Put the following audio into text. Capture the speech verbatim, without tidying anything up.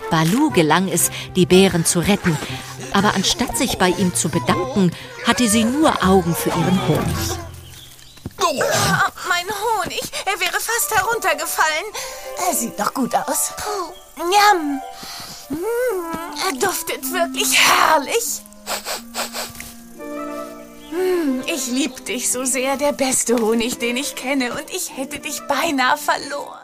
Baloo gelang es, die Bären zu retten. Aber anstatt sich bei ihm zu bedanken, hatte sie nur Augen für ihren Honig. Oh, mein Honig, er wäre fast heruntergefallen. Er sieht doch gut aus. Puh, Njam. Mm, er duftet wirklich herrlich. Mm, ich lieb dich so sehr, der beste Honig, den ich kenne, und ich hätte dich beinahe verloren.